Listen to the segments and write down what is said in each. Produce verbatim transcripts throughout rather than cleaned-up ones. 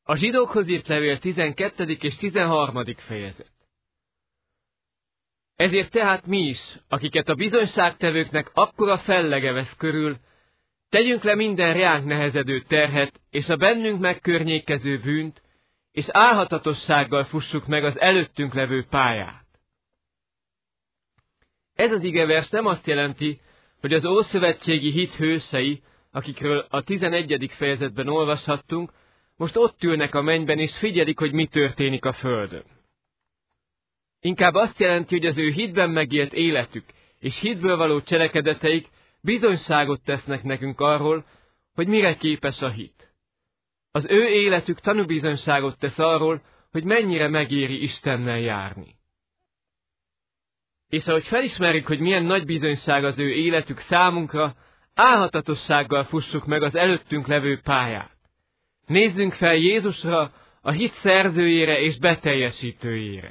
A zsidókhoz írt levél tizenkettedik és tizenharmadik fejezet. Ezért tehát mi is, akiket a bizonyságtevőknek akkora fellege vesz körül, tegyünk le minden ránk nehezedő terhet, és a bennünk megkörnyékező bűnt, és álhatatossággal fussuk meg az előttünk levő pályát. Ez az igevers nem azt jelenti, hogy az ószövetségi hit hősei, akikről a tizenegyedik fejezetben olvashattunk, most ott ülnek a mennyben, és figyelik, hogy mi történik a földön. Inkább azt jelenti, hogy az ő hitben megélt életük és hitből való cselekedeteik bizonyságot tesznek nekünk arról, hogy mire képes a hit. Az ő életük tanúbizonyságot tesz arról, hogy mennyire megéri Istennel járni. És ahogy felismerjük, hogy milyen nagy bizonyság az ő életük számunkra, álhatatossággal fussuk meg az előttünk levő pályát. Nézzünk fel Jézusra, a hit szerzőjére és beteljesítőjére.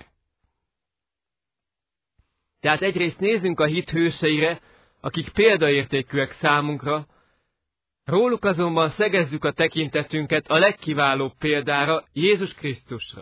Tehát egyrészt nézzünk a hit hőseire, akik példaértékűek számunkra, róluk azonban szegezzük a tekintetünket a legkiválóbb példára, Jézus Krisztusra.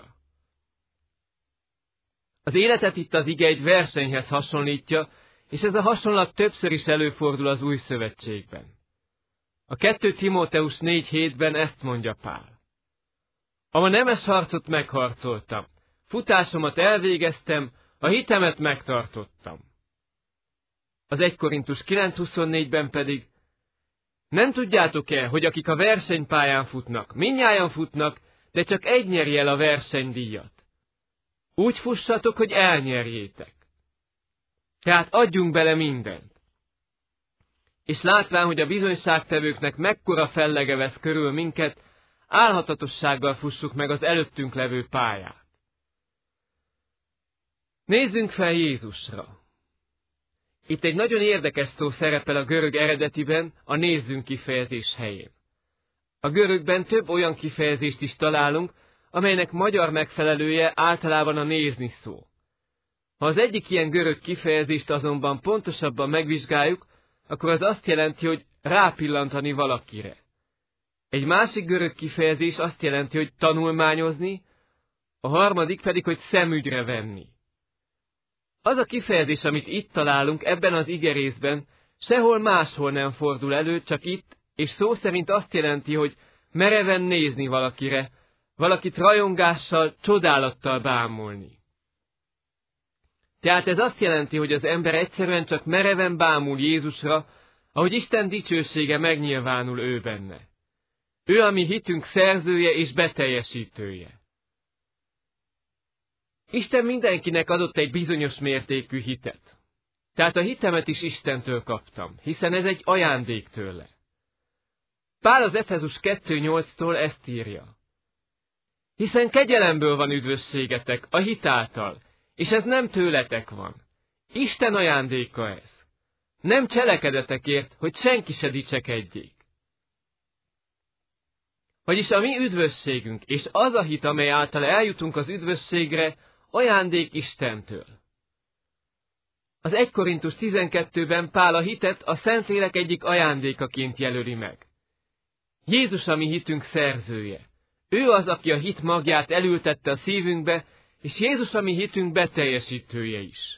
Az életet itt az ige egy versenyhez hasonlítja, és ez a hasonlat többször is előfordul az Új Szövetségben. A kettő Timóteus négy hétben ezt mondja Pál. A nemes harcot megharcoltam, futásomat elvégeztem, a hitemet megtartottam. Az egy Korintus kilenc huszonnégyben pedig, nem tudjátok-e, hogy akik a versenypályán futnak, mindnyájan futnak, de csak egy nyeri el a versenydíjat. Úgy fussatok, hogy elnyerjétek. Tehát adjunk bele mindent. És látván, hogy a bizonyságtevőknek mekkora fellege vesz körül minket, álhatatossággal fussuk meg az előttünk levő pályát. Nézzünk fel Jézusra. Itt egy nagyon érdekes szó szerepel a görög eredetiben, a nézzünk kifejezés helyén. A görögben több olyan kifejezést is találunk, amelynek magyar megfelelője általában a nézni szó. Ha az egyik ilyen görög kifejezést azonban pontosabban megvizsgáljuk, akkor az azt jelenti, hogy rápillantani valakire. Egy másik görög kifejezés azt jelenti, hogy tanulmányozni, a harmadik pedig, hogy szemügyre venni. Az a kifejezés, amit itt találunk ebben az igerészben, sehol máshol nem fordul elő, csak itt, és szó szerint azt jelenti, hogy mereven nézni valakire, valakit rajongással, csodálattal bámulni. Tehát ez azt jelenti, hogy az ember egyszerűen csak mereven bámul Jézusra, ahogy Isten dicsősége megnyilvánul ő benne. Ő a mi hitünk szerzője és beteljesítője. Isten mindenkinek adott egy bizonyos mértékű hitet. Tehát a hitemet is Istentől kaptam, hiszen ez egy ajándék tőle. Pál az Efezus kettő nyolctól ezt írja. Hiszen kegyelemből van üdvösségetek, a hit által, és ez nem tőletek van. Isten ajándéka ez. Nem cselekedetekért, hogy senki se dicsekedjék. Vagyis a mi üdvösségünk, és az a hit, amely által eljutunk az üdvösségre, ajándék Istentől. Az egy Korintus tizenkettőben Pál a hitet a Szentlélek egyik ajándékaként jelöli meg. Jézus a mi hitünk szerzője. Ő az, aki a hit magját elültette a szívünkbe, és Jézus a mi hitünk beteljesítője is.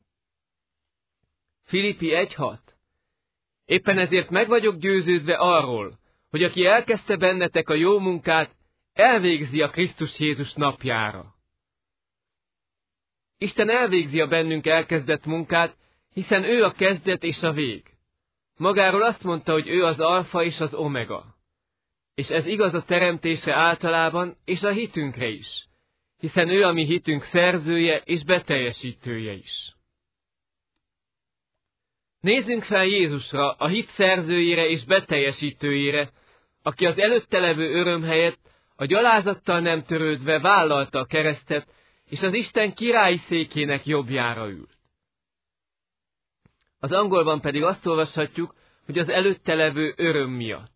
Filippi egy hat. Éppen ezért meg vagyok győződve arról, hogy aki elkezdte bennetek a jó munkát, elvégzi a Krisztus Jézus napjára. Isten elvégzi a bennünk elkezdett munkát, hiszen ő a kezdet és a vég. Magáról azt mondta, hogy ő az alfa és az omega. És ez igaz a teremtésre általában, és a hitünkre is, hiszen ő a mi hitünk szerzője és beteljesítője is. Nézzünk fel Jézusra, a hit szerzőjére és beteljesítőjére, aki az előtte levő öröm helyett a gyalázattal nem törődve vállalta a keresztet, és az Isten királyi székének jobbjára ült. Az angolban pedig azt olvashatjuk, hogy az előtte levő öröm miatt.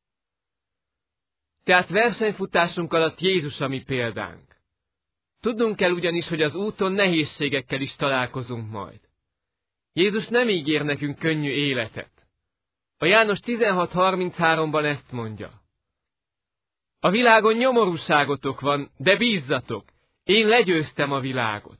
Tehát versenyfutásunk alatt Jézus a mi példánk. Tudnunk kell ugyanis, hogy az úton nehézségekkel is találkozunk majd. Jézus nem ígér nekünk könnyű életet. A János tizenhat harmincháromban ezt mondja. A világon nyomorúságotok van, de bízzatok, én legyőztem a világot.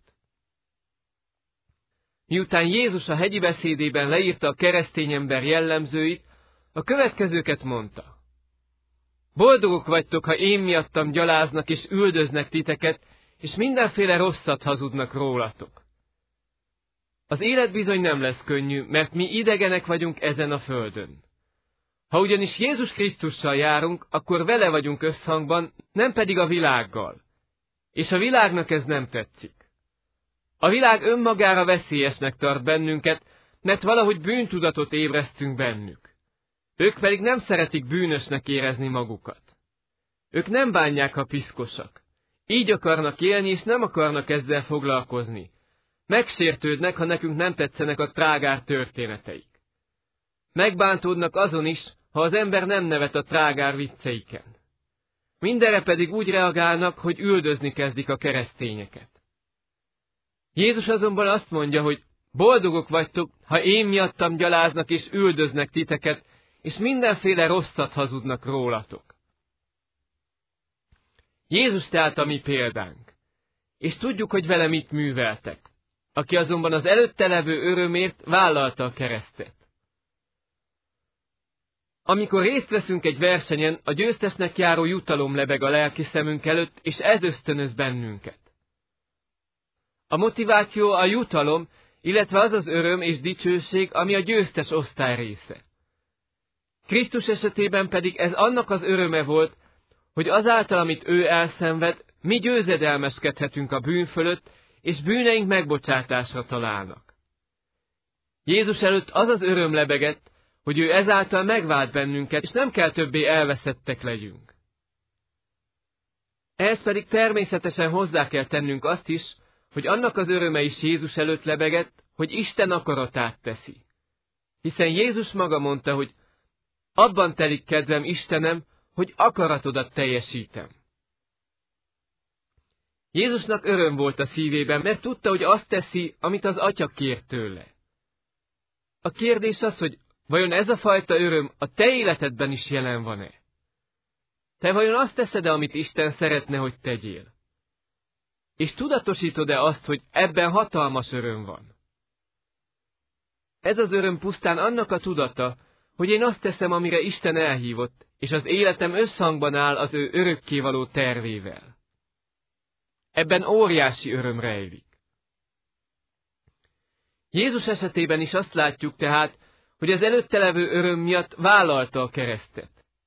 Miután Jézus a hegyi beszédében leírta a keresztény ember jellemzőit, a következőket mondta. Boldogok vagytok, ha én miattam gyaláznak és üldöznek titeket, és mindenféle rosszat hazudnak rólatok. Az élet bizony nem lesz könnyű, mert mi idegenek vagyunk ezen a földön. Ha ugyanis Jézus Krisztussal járunk, akkor vele vagyunk összhangban, nem pedig a világgal. És a világnak ez nem tetszik. A világ önmagára veszélyesnek tart bennünket, mert valahogy bűntudatot ébresztünk bennük. Ők pedig nem szeretik bűnösnek érezni magukat. Ők nem bánják, ha piszkosak. Így akarnak élni, és nem akarnak ezzel foglalkozni. Megsértődnek, ha nekünk nem tetszenek a trágár történeteik. Megbántódnak azon is, ha az ember nem nevet a trágár vicceiken. Mindenre pedig úgy reagálnak, hogy üldözni kezdik a keresztényeket. Jézus azonban azt mondja, hogy boldogok vagytok, ha én miattam gyaláznak és üldöznek titeket, és mindenféle rosszat hazudnak rólatok. Jézus tehát a mi példánk, és tudjuk, hogy vele mit műveltek, aki azonban az előtte levő örömért vállalta a keresztet. Amikor részt veszünk egy versenyen, a győztesnek járó jutalom lebeg a lelki szemünk előtt, és ez ösztönöz bennünket. A motiváció a jutalom, illetve az az öröm és dicsőség, ami a győztes osztály része. Krisztus esetében pedig ez annak az öröme volt, hogy azáltal, amit ő elszenved, mi győzedelmeskedhetünk a bűn fölött, és bűneink megbocsátásra találnak. Jézus előtt az az öröm lebegett, hogy ő ezáltal megvált bennünket, és nem kell többé elveszettek legyünk. Ehhez pedig természetesen hozzá kell tennünk azt is, hogy annak az öröme is Jézus előtt lebegett, hogy Isten akaratát teszi. Hiszen Jézus maga mondta, hogy abban telik kedvem, Istenem, hogy akaratodat teljesítem. Jézusnak öröm volt a szívében, mert tudta, hogy azt teszi, amit az Atya kér tőle. A kérdés az, hogy vajon ez a fajta öröm a te életedben is jelen van-e? Te vajon azt teszed-e, amit Isten szeretne, hogy tegyél? És tudatosítod-e azt, hogy ebben hatalmas öröm van? Ez az öröm pusztán annak a tudata, hogy én azt teszem, amire Isten elhívott, és az életem összhangban áll az ő örökkévaló tervével. Ebben óriási öröm rejlik. Jézus esetében is azt látjuk tehát, hogy az előtte levő öröm miatt vállalta a keresztet.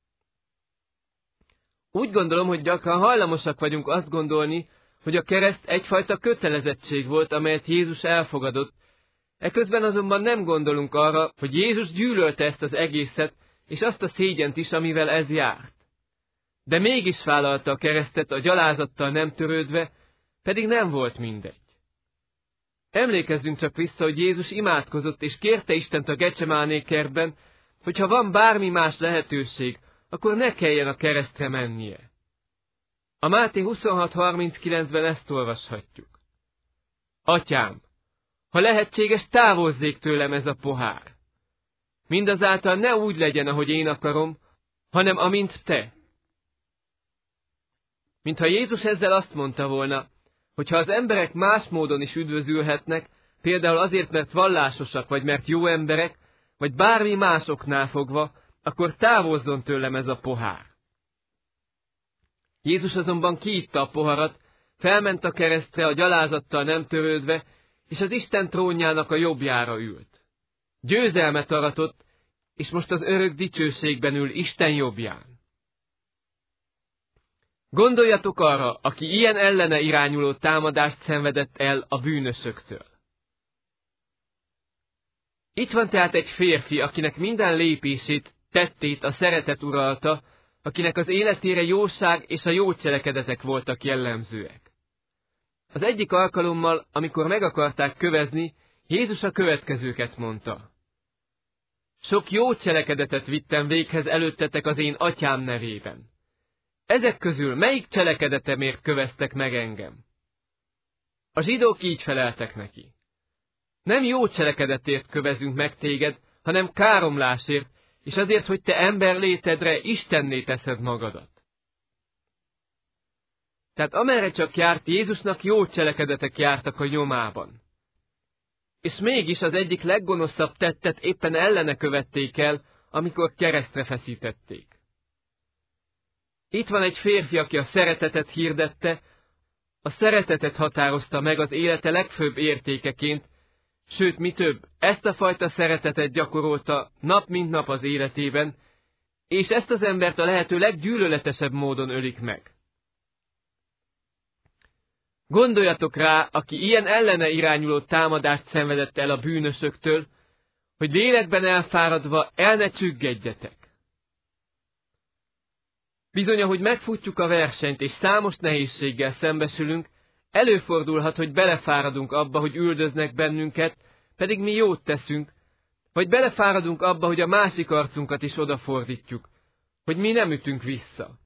Úgy gondolom, hogy gyakran hajlamosak vagyunk azt gondolni, hogy a kereszt egyfajta kötelezettség volt, amelyet Jézus elfogadott, eközben azonban nem gondolunk arra, hogy Jézus gyűlölte ezt az egészet, és azt a szégyent is, amivel ez járt. De mégis vállalta a keresztet a gyalázattal nem törődve, pedig nem volt mindegy. Emlékezzünk csak vissza, hogy Jézus imádkozott, és kérte Istent a Gecsemáné kertben, hogy ha van bármi más lehetőség, akkor ne kelljen a keresztre mennie. A Máté huszonhat harminckilencben ezt olvashatjuk. Atyám, ha lehetséges, távozzék tőlem ez a pohár. Mindazáltal ne úgy legyen, ahogy én akarom, hanem amint te. Mintha Jézus ezzel azt mondta volna, hogy ha az emberek más módon is üdvözülhetnek, például azért, mert vallásosak, vagy mert jó emberek, vagy bármi másoknál fogva, akkor távozzon tőlem ez a pohár. Jézus azonban kiitta a poharat, felment a keresztre a gyalázattal nem törődve, és az Isten trónjának a jobbjára ült. Győzelmet aratott, és most az örök dicsőségben ül Isten jobbján. Gondoljatok arra, aki ilyen ellene irányuló támadást szenvedett el a bűnösöktől. Itt van tehát egy férfi, akinek minden lépését, tettét a szeretet uralta, akinek az életére jóság és a jó cselekedetek voltak jellemzőek. Az egyik alkalommal, amikor meg akarták kövezni, Jézus a következőket mondta. Sok jó cselekedetet vittem véghez előttetek az én atyám nevében. Ezek közül melyik cselekedetemért köveztek meg engem? A zsidók így feleltek neki. Nem jó cselekedetért kövezünk meg téged, hanem káromlásért, és azért, hogy te ember létedre Istenné teszed magadat. Tehát amerre csak járt, Jézusnak jó cselekedetek jártak a nyomában. És mégis az egyik leggonoszabb tettet éppen ellene követték el, amikor keresztre feszítették. Itt van egy férfi, aki a szeretetet hirdette, a szeretetet határozta meg az élete legfőbb értékeként, sőt, mi több, ezt a fajta szeretetet gyakorolta nap mint nap az életében, és ezt az embert a lehető leggyűlöletesebb módon ölik meg. Gondoljatok rá, aki ilyen ellene irányuló támadást szenvedett el a bűnösöktől, hogy lélekben elfáradva el ne csüggedjetek. Bizony, ahogy megfutjuk a versenyt és számos nehézséggel szembesülünk, előfordulhat, hogy belefáradunk abba, hogy üldöznek bennünket, pedig mi jót teszünk, vagy belefáradunk abba, hogy a másik arcunkat is odafordítjuk, hogy mi nem ütünk vissza.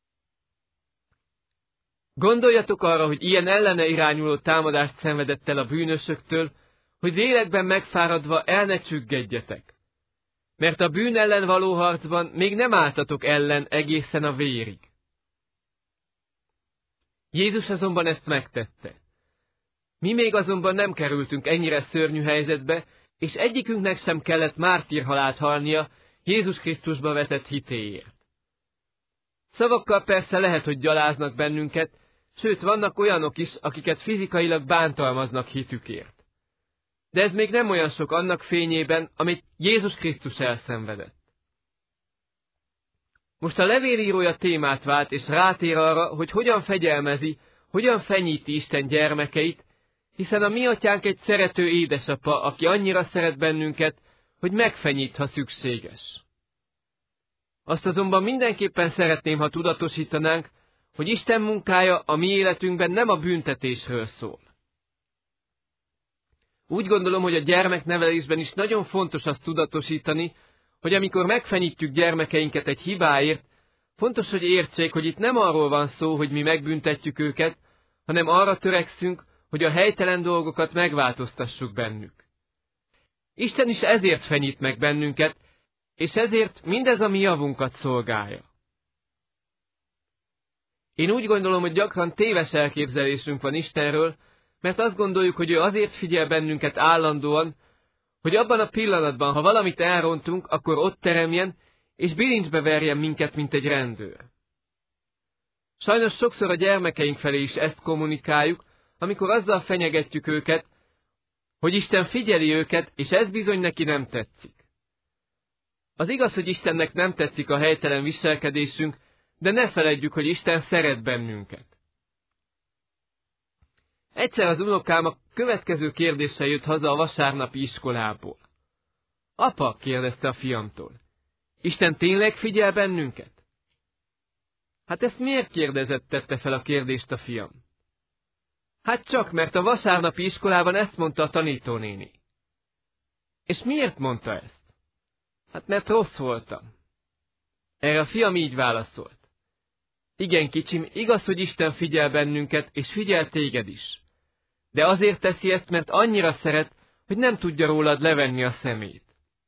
Gondoljatok arra, hogy ilyen ellene irányuló támadást szenvedett el a bűnösöktől, hogy lélekben megfáradva el ne csüggedjetek. Mert a bűn ellen való harcban még nem álltatok ellen egészen a vérig. Jézus azonban ezt megtette. Mi még azonban nem kerültünk ennyire szörnyű helyzetbe, és egyikünknek sem kellett mártírhalált halnia Jézus Krisztusba vetett hitéért. Szavakkal persze lehet, hogy gyaláznak bennünket, sőt vannak olyanok is, akiket fizikailag bántalmaznak hitükért. De ez még nem olyan sok annak fényében, amit Jézus Krisztus elszenvedett. Most a levélírója témát vált, és rátér arra, hogy hogyan fegyelmezi, hogyan fenyíti Isten gyermekeit, hiszen a mi atyánk egy szerető édesapa, aki annyira szeret bennünket, hogy megfenyít, ha szükséges. Azt azonban mindenképpen szeretném, ha tudatosítanánk, hogy Isten munkája a mi életünkben nem a büntetésről szól. Úgy gondolom, hogy a gyermeknevelésben is nagyon fontos azt tudatosítani, hogy amikor megfenyítjük gyermekeinket egy hibáért, fontos, hogy értsék, hogy itt nem arról van szó, hogy mi megbüntetjük őket, hanem arra törekszünk, hogy a helytelen dolgokat megváltoztassuk bennük. Isten is ezért fenyít meg bennünket, és ezért mindez a mi javunkat szolgálja. Én úgy gondolom, hogy gyakran téves elképzelésünk van Istenről, mert azt gondoljuk, hogy ő azért figyel bennünket állandóan, hogy abban a pillanatban, ha valamit elrontunk, akkor ott teremjen, és bilincsbe verjen minket, mint egy rendőr. Sajnos sokszor a gyermekeink felé is ezt kommunikáljuk, amikor azzal fenyegetjük őket, hogy Isten figyeli őket, és ez bizony neki nem tetszik. Az igaz, hogy Istennek nem tetszik a helytelen viselkedésünk, de ne feledjük, hogy Isten szeret bennünket. Egyszer az unokám a következő kérdéssel jött haza a vasárnapi iskolából. Apa, kérdezte a fiamtól, Isten tényleg figyel bennünket? Hát ezt miért kérdezett, tette fel a kérdést a fiam? Hát csak, mert a vasárnapi iskolában ezt mondta a tanítónéni. És miért mondta ezt? Hát mert rossz voltam. Erre a fiam így válaszolt. Igen, kicsim, igaz, hogy Isten figyel bennünket, és figyel téged is. De azért teszi ezt, mert annyira szeret, hogy nem tudja rólad levenni a szemét.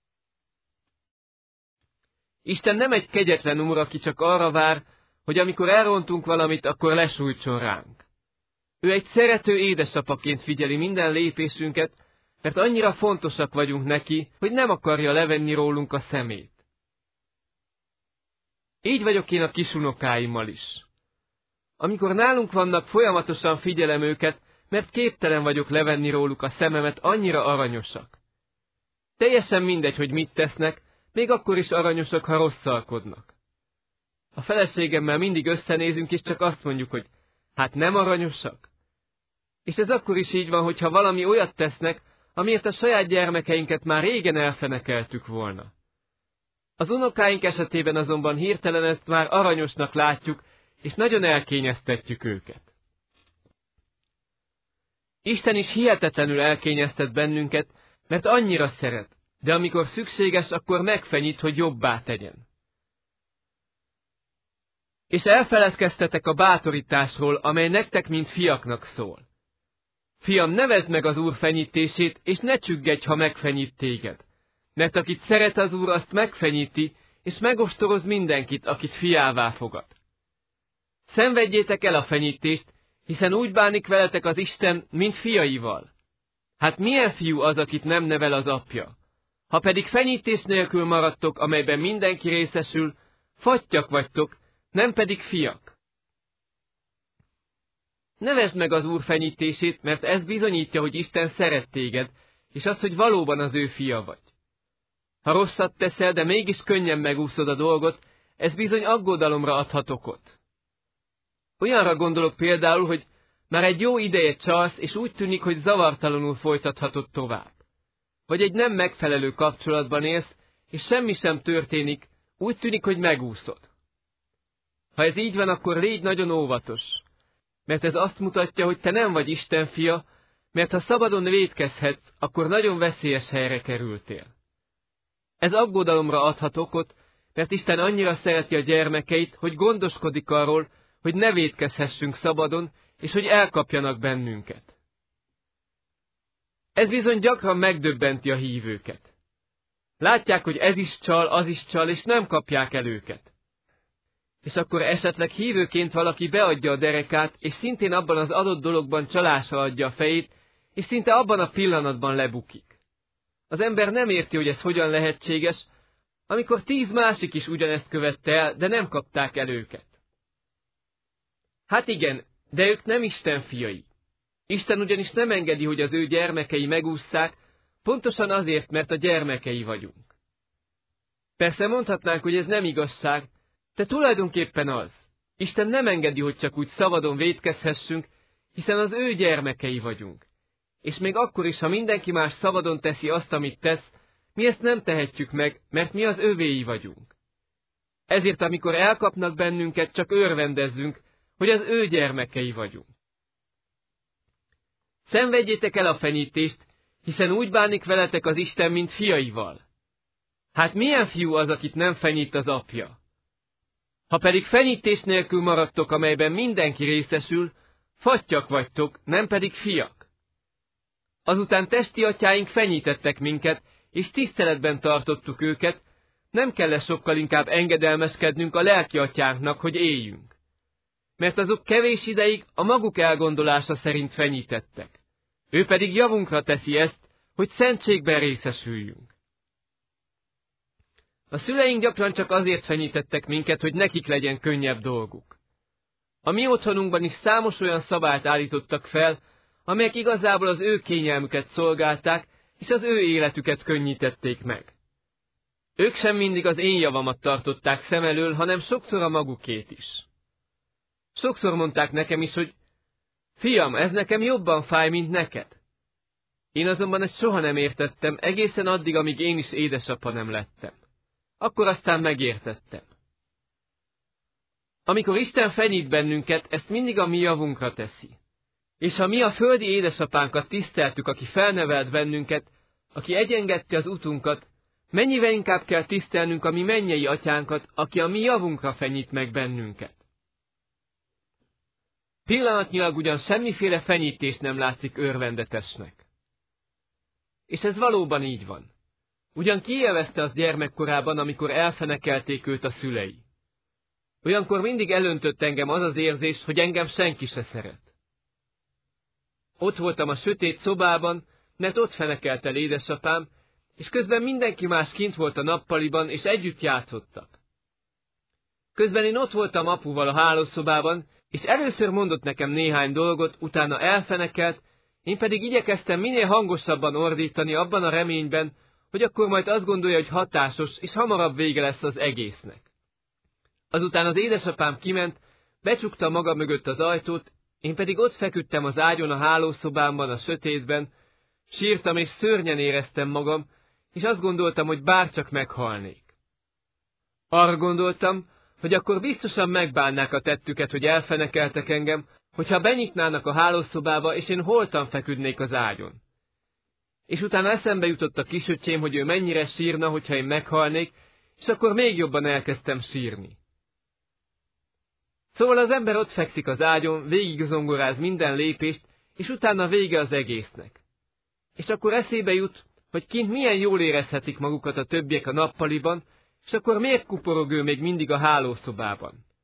Isten nem egy kegyetlen úr, aki csak arra vár, hogy amikor elrontunk valamit, akkor lesújtson ránk. Ő egy szerető édesapaként figyeli minden lépésünket, mert annyira fontosak vagyunk neki, hogy nem akarja levenni rólunk a szemét. Így vagyok én a kisunokáimmal is. Amikor nálunk vannak, folyamatosan figyelem őket, mert képtelen vagyok levenni róluk a szememet, annyira aranyosak. Teljesen mindegy, hogy mit tesznek, még akkor is aranyosak, ha rosszalkodnak. A feleségemmel mindig összenézünk, és csak azt mondjuk, hogy hát nem aranyosak. És ez akkor is így van, hogyha valami olyat tesznek, amiért a saját gyermekeinket már régen elfenekeltük volna. Az unokáink esetében azonban hirtelen ezt már aranyosnak látjuk, és nagyon elkényeztetjük őket. Isten is hihetetlenül elkényeztet bennünket, mert annyira szeret, de amikor szükséges, akkor megfenyít, hogy jobbá tegyen. És elfeledkeztetek a bátorításról, amely nektek, mint fiaknak szól. Fiam, nevezd meg az Úr fenyítését, és ne csüggedj, ha megfenyít téged. Mert akit szeret az Úr, azt megfenyíti, és megostoroz mindenkit, akit fiává fogad. Szenvedjétek el a fenyítést, hiszen úgy bánik veletek az Isten, mint fiaival. Hát milyen fiú az, akit nem nevel az apja? Ha pedig fenyítés nélkül maradtok, amelyben mindenki részesül, fattyak vagytok, nem pedig fiak. Nevesd meg az Úr fenyítését, mert ez bizonyítja, hogy Isten szeret téged, és az, hogy valóban az ő fia vagy. Ha rosszat teszel, de mégis könnyen megúszod a dolgot, ez bizony aggodalomra adhat okot. Olyanra gondolok például, hogy már egy jó ideje csalsz, és úgy tűnik, hogy zavartalanul folytathatod tovább. Vagy egy nem megfelelő kapcsolatban élsz, és semmi sem történik, úgy tűnik, hogy megúszod. Ha ez így van, akkor légy nagyon óvatos, mert ez azt mutatja, hogy te nem vagy Isten fia, mert ha szabadon vétkezhetsz, akkor nagyon veszélyes helyre kerültél. Ez aggodalomra adhat okot, mert Isten annyira szereti a gyermekeit, hogy gondoskodik arról, hogy ne vétkezhessünk szabadon, és hogy elkapjanak bennünket. Ez bizony gyakran megdöbbenti a hívőket. Látják, hogy ez is csal, az is csal, és nem kapják el őket. És akkor esetleg hívőként valaki beadja a derekát, és szintén abban az adott dologban csalásra adja a fejét, és szinte abban a pillanatban lebukik. Az ember nem érti, hogy ez hogyan lehetséges, amikor tíz másik is ugyanezt követte el, de nem kapták el őket. Hát igen, de ők nem Isten fiai. Isten ugyanis nem engedi, hogy az ő gyermekei megússzák, pontosan azért, mert a gyermekei vagyunk. Persze mondhatnánk, hogy ez nem igazság, de tulajdonképpen az. Isten nem engedi, hogy csak úgy szabadon vétkezhessünk, hiszen az ő gyermekei vagyunk. És még akkor is, ha mindenki más szabadon teszi azt, amit tesz, mi ezt nem tehetjük meg, mert mi az övéi vagyunk. Ezért, amikor elkapnak bennünket, csak örvendezzünk, hogy az ő gyermekei vagyunk. Szenvedjétek el a fenyítést, hiszen úgy bánik veletek az Isten, mint fiaival. Hát milyen fiú az, akit nem fenyít az apja? Ha pedig fenyítés nélkül maradtok, amelyben mindenki részesül, fattyak vagytok, nem pedig fiak. Azután testi atyáink fenyítettek minket, és tiszteletben tartottuk őket, nem kell sokkal inkább engedelmeskednünk a lelki atyánknak, hogy éljünk. Mert azok kevés ideig a maguk elgondolása szerint fenyítettek. Ő pedig javunkra teszi ezt, hogy szentségben részesüljünk. A szüleink gyakran csak azért fenyítettek minket, hogy nekik legyen könnyebb dolguk. A mi otthonunkban is számos olyan szabályt állítottak fel, amelyek igazából az ő kényelmüket szolgálták, és az ő életüket könnyítették meg. Ők sem mindig az én javamat tartották szem elől, hanem sokszor a magukét is. Sokszor mondták nekem is, hogy fiam, ez nekem jobban fáj, mint neked. Én azonban ezt soha nem értettem, egészen addig, amíg én is édesapa nem lettem. Akkor aztán megértettem. Amikor Isten fenyít bennünket, ezt mindig a mi javunkra teszi. És ha mi a földi édesapánkat tiszteltük, aki felnevelt bennünket, aki egyengedte az utunkat, mennyivel inkább kell tisztelnünk a mi mennyei atyánkat, aki a mi javunkra fenyít meg bennünket. Pillanatnyilag ugyan semmiféle fenyítés nem látszik örvendetesnek. És ez valóban így van. Ugyan kiélvezte az gyermekkorában, amikor elfenekelték őt a szülei. Olyankor mindig elöntött engem az az érzés, hogy engem senki se szeret. Ott voltam a sötét szobában, mert ott fenekelt el édesapám, és közben mindenki más kint volt a nappaliban, és együtt játszottak. Közben én ott voltam apuval a hálószobában, és először mondott nekem néhány dolgot, utána elfenekelt, én pedig igyekeztem minél hangosabban ordítani abban a reményben, hogy akkor majd azt gondolja, hogy hatásos, és hamarabb vége lesz az egésznek. Azután az édesapám kiment, becsukta maga mögött az ajtót, én pedig ott feküdtem az ágyon a hálószobámban a sötétben, sírtam és szörnyen éreztem magam, és azt gondoltam, hogy bárcsak meghalnék. Arra gondoltam, hogy akkor biztosan megbánnák a tettüket, hogy elfenekeltek engem, hogyha benyitnának a hálószobába, és én holtan feküdnék az ágyon. És utána eszembe jutott a kisöcsém, hogy ő mennyire sírna, hogyha én meghalnék, és akkor még jobban elkezdtem sírni. Szóval az ember ott fekszik az ágyon, végig zongoráz minden lépést, és utána vége az egésznek. És akkor eszébe jut, hogy kint milyen jól érezhetik magukat a többiek a nappaliban, és akkor miért kuporog ő még mindig a hálószobában?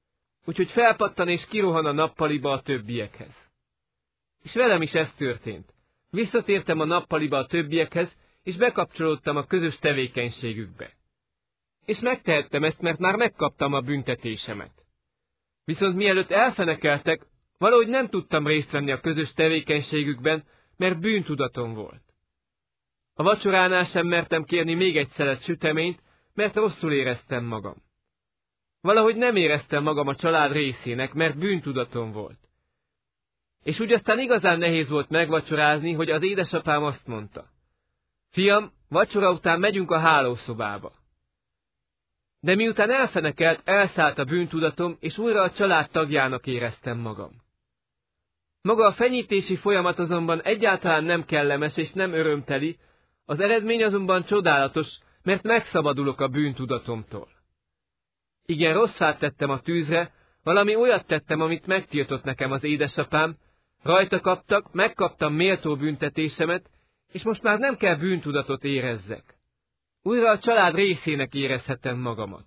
úgyhogy felpattan és kirohan a nappaliba a többiekhez. És velem is ez történt. Visszatértem a nappaliba a többiekhez, és bekapcsolódtam a közös tevékenységükbe. És megtehettem ezt, mert már megkaptam a büntetésemet. Viszont mielőtt elfenekeltek, valahogy nem tudtam részt venni a közös tevékenységükben, mert bűntudatom volt. A vacsoránál sem mertem kérni még egy szelet süteményt, mert rosszul éreztem magam. Valahogy nem éreztem magam a család részének, mert bűntudatom volt. És úgy aztán igazán nehéz volt megvacsorázni, hogy az édesapám azt mondta: fiam, vacsora után megyünk a hálószobába. De miután elfenekelt, elszállt a bűntudatom, és újra a család tagjának éreztem magam. Maga a fenyítési folyamat azonban egyáltalán nem kellemes és nem örömteli, az eredmény azonban csodálatos, mert megszabadulok a bűntudatomtól. Igen, rossz fát tettem a tűzre, valami olyat tettem, amit megtiltott nekem az édesapám, rajta kaptak, megkaptam méltó büntetésemet, és most már nem kell bűntudatot érezzek. Újra a család részének érezhetem magamat.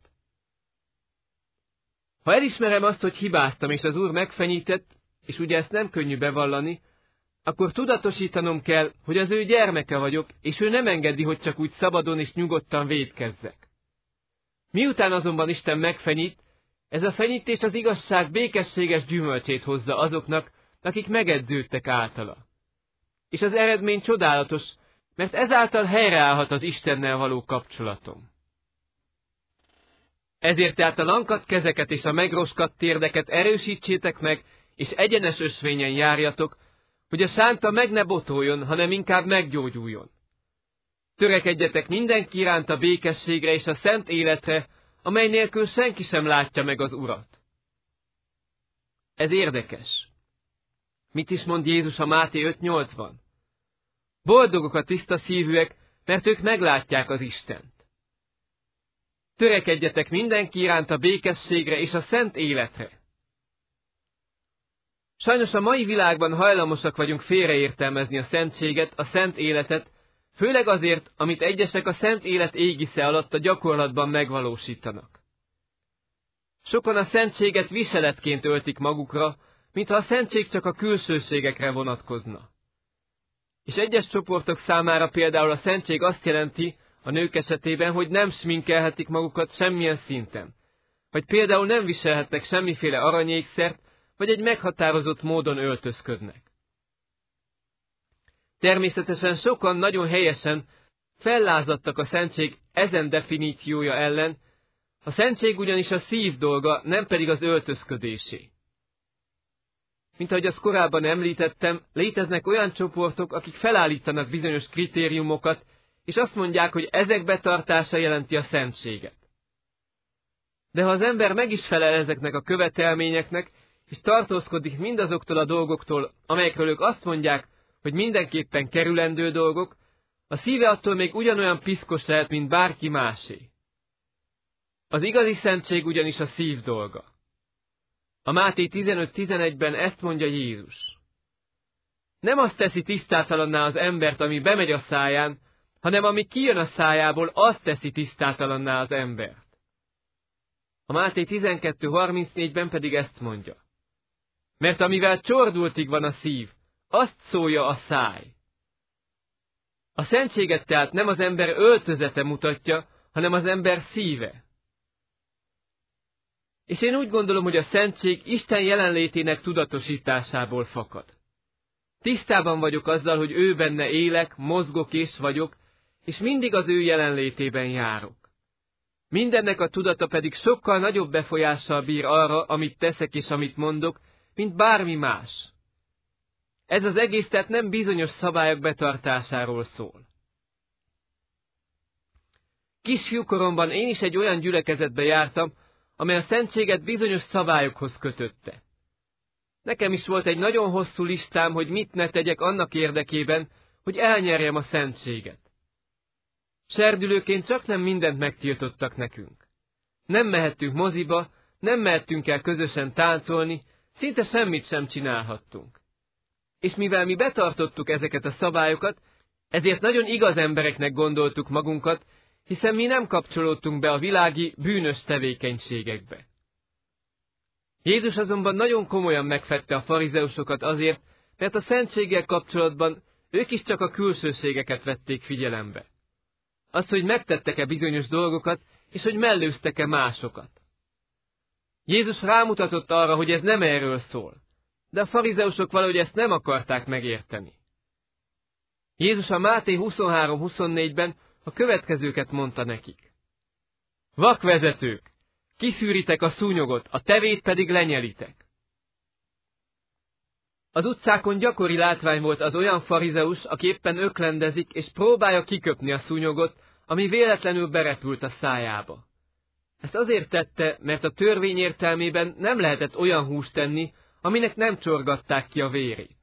Ha elismerem azt, hogy hibáztam, és az Úr megfenyített, és ugye ezt nem könnyű bevallani, akkor tudatosítanom kell, hogy az ő gyermeke vagyok, és ő nem engedi, hogy csak úgy szabadon és nyugodtan vétkezzek. Miután azonban Isten megfenyít, ez a fenyítés az igazság békességes gyümölcsét hozza azoknak, akik megedződtek általa. És az eredmény csodálatos, mert ezáltal helyreállhat az Istennel való kapcsolatom. Ezért tehát a lankadt kezeket és a megroskadt térdeket erősítsétek meg, és egyenes ösvényen járjatok, hogy a sánta meg ne botoljon, hanem inkább meggyógyuljon. Törekedjetek mindenki iránt a békességre és a szent életre, amely nélkül senki sem látja meg az Urat. Ez érdekes. Mit is mond Jézus a Máté öt nyolcban? Boldogok a tiszta szívűek, mert ők meglátják az Istent. Törekedjetek mindenki iránt a békességre és a szent életre. Sajnos a mai világban hajlamosak vagyunk félreértelmezni a szentséget, a szent életet, főleg azért, amit egyesek a szent élet égisze alatt a gyakorlatban megvalósítanak. Sokan a szentséget viseletként öltik magukra, mintha a szentség csak a külsőségekre vonatkozna. És egyes csoportok számára például a szentség azt jelenti, a nők esetében, hogy nem sminkelhetik magukat semmilyen szinten, vagy például nem viselhetnek semmiféle aranyékszert, vagy egy meghatározott módon öltözködnek. Természetesen sokan nagyon helyesen fellázadtak a szentség ezen definíciója ellen, a szentség ugyanis a szív dolga, nem pedig az öltözködésé. Mint ahogy azt korábban említettem, léteznek olyan csoportok, akik felállítanak bizonyos kritériumokat, és azt mondják, hogy ezek betartása jelenti a szentséget. De ha az ember meg is felel ezeknek a követelményeknek, és tartózkodik mindazoktól a dolgoktól, amelyekről ők azt mondják, hogy mindenképpen kerülendő dolgok, a szíve attól még ugyanolyan piszkos lehet, mint bárki másé. Az igazi szentség ugyanis a szív dolga. A Máté tizenöt tizenegyben ezt mondja Jézus. Nem azt teszi tisztátalanná az embert, ami bemegy a száján, hanem ami kijön a szájából, azt teszi tisztátalanná az embert. A Máté tizenkettő harmincnégyben pedig ezt mondja. Mert amivel csordultig van a szív, azt szólja a száj. A szentséget tehát nem az ember öltözete mutatja, hanem az ember szíve. És én úgy gondolom, hogy a szentség Isten jelenlétének tudatosításából fakad. Tisztában vagyok azzal, hogy ő benne élek, mozgok és vagyok, és mindig az ő jelenlétében járok. Mindennek a tudata pedig sokkal nagyobb befolyással bír arra, amit teszek és amit mondok, mint bármi más. Ez az egész tehát nem bizonyos szabályok betartásáról szól. Kisfiúkoromban én is egy olyan gyülekezetbe jártam, amely a szentséget bizonyos szabályokhoz kötötte. Nekem is volt egy nagyon hosszú listám, hogy mit ne tegyek annak érdekében, hogy elnyerjem a szentséget. Serdülőként csak nem mindent megtiltottak nekünk. Nem mehettünk moziba, nem mehettünk el közösen táncolni, szinte semmit sem csinálhattunk. És mivel mi betartottuk ezeket a szabályokat, ezért nagyon igaz embereknek gondoltuk magunkat, hiszen mi nem kapcsolódtunk be a világi, bűnös tevékenységekbe. Jézus azonban nagyon komolyan megfedte a farizeusokat azért, mert a szentséggel kapcsolatban ők is csak a külsőségeket vették figyelembe. Azt, hogy megtettek-e bizonyos dolgokat, és hogy mellőztek-e másokat. Jézus rámutatott arra, hogy ez nem erről szól, de a farizeusok valahogy ezt nem akarták megérteni. Jézus a Máté huszonhárom huszonnégyben a következőket mondta nekik. Vakvezetők, kiszűritek a szúnyogot, a tevét pedig lenyelitek. Az utcákon gyakori látvány volt az olyan farizeus, aki éppen öklendezik, és próbálja kiköpni a szúnyogot, ami véletlenül berepült a szájába. Ezt azért tette, mert a törvény értelmében nem lehetett olyan húst tenni, aminek nem csorgatták ki a vérét.